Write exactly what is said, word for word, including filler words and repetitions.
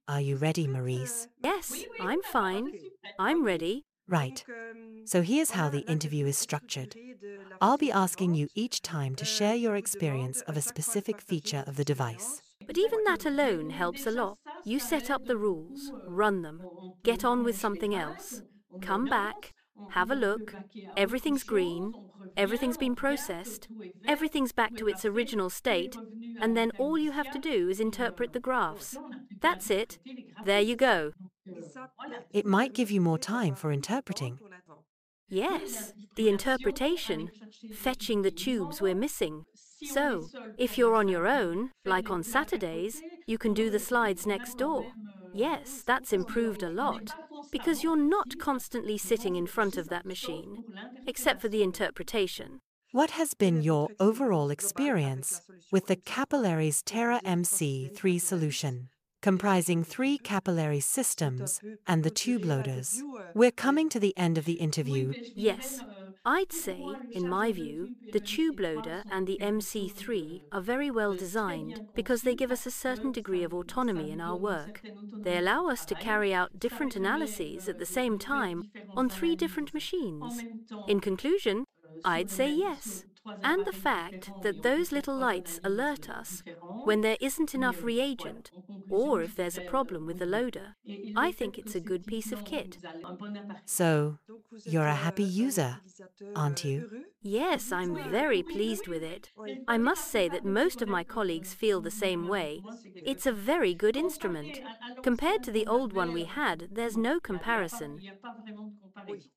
Are you ready, Maurice? Yes, I'm fine. I'm ready. Right. So here's how the interview is structured. I'll be asking you each time to share your experience of a specific feature of the device. But even that alone helps a lot. You set up the rules, run them, get on with something else. Come back, have a look, everything's green, everything's been processed, everything's back to its original state, and then all you have to do is interpret the graphs. That's it. There you go. It might give you more time for interpreting. Yes, the interpretation, fetching the tubes we're missing. So, if you're on your own, like on Saturdays, you can do the slides next door. Yes, that's improved a lot, because you're not constantly sitting in front of that machine, except for the interpretation. What has been your overall experience with the Capillaries Terra M C three solution, comprising three capillary systems and the tube loaders? We're coming to the end of the interview. Yes, I'd say, in my view, the tube loader and the M C three are very well designed because they give us a certain degree of autonomy in our work. They allow us to carry out different analyses at the same time on three different machines. In conclusion, I'd say yes. And the fact that those little lights alert us when there isn't enough reagent, or if there's a problem with the loader, I think it's a good piece of kit. So, you're a happy user, aren't you? Yes, I'm very pleased with it. I must say that most of my colleagues feel the same way. It's a very good instrument. Compared to the old one we had, there's no comparison.